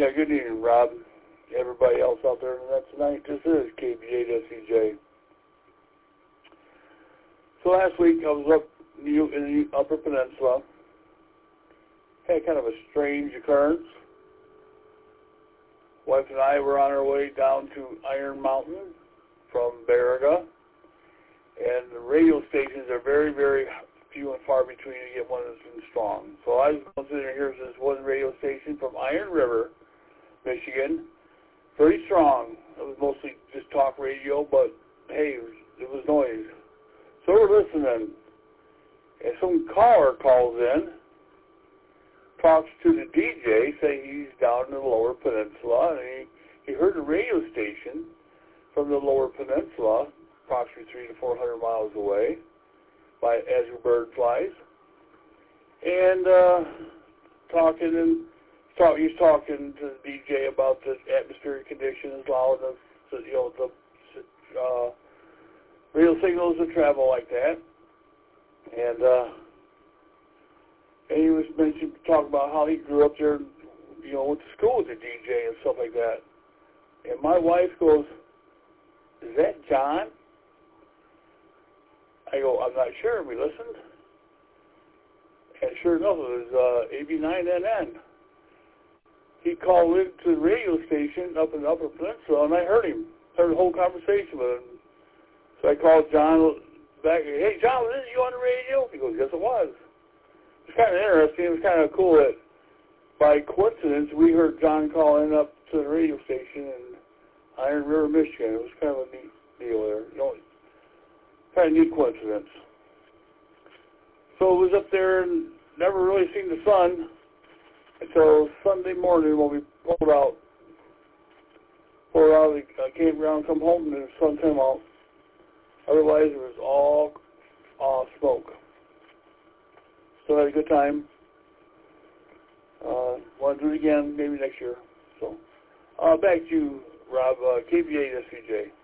Yeah, good evening, Rob. Everybody else out there tonight. This is KB8SCJ. So last week I was up in the Upper Peninsula. Had kind of a strange occurrence. Wife and I were on our way down to Iron Mountain from Baraga. And the radio stations are very, very few and far between to get one that's been strong. So I was going through there. Here's this one radio station from Iron River, Michigan. Very strong. It was mostly just talk radio, but hey, it was noise. So we're listening. And some caller calls in, talks to the DJ, saying he's down in the Lower Peninsula, and he heard a radio station from the Lower Peninsula, approximately 300 to 400 miles away, as your bird flies, and he's talking to the DJ about the atmospheric conditions, allowing the radio signals to travel like that, and he was talking about how he grew up there, went to school with the DJ and stuff like that. And my wife goes, "Is that John?" I go, "I'm not sure." We listened, and sure enough, it was AB9NN. He called into the radio station up in the Upper Peninsula, and I heard the whole conversation with him. So I called John back. "Hey, John, was you on the radio?" He goes, "Yes, it was." It's kind of interesting. It was kind of cool that by coincidence we heard John calling up to the radio station in Iron River, Michigan. It was kind of a neat deal there. Kind of neat coincidence. So it was up there and never really seen the sun until Sunday morning when we pulled out of the campground, come home, and the sun came out. Otherwise, it was all smoke. So I had a good time. Want to do it again, maybe next year. So back to you, Rob, KB8SCJ.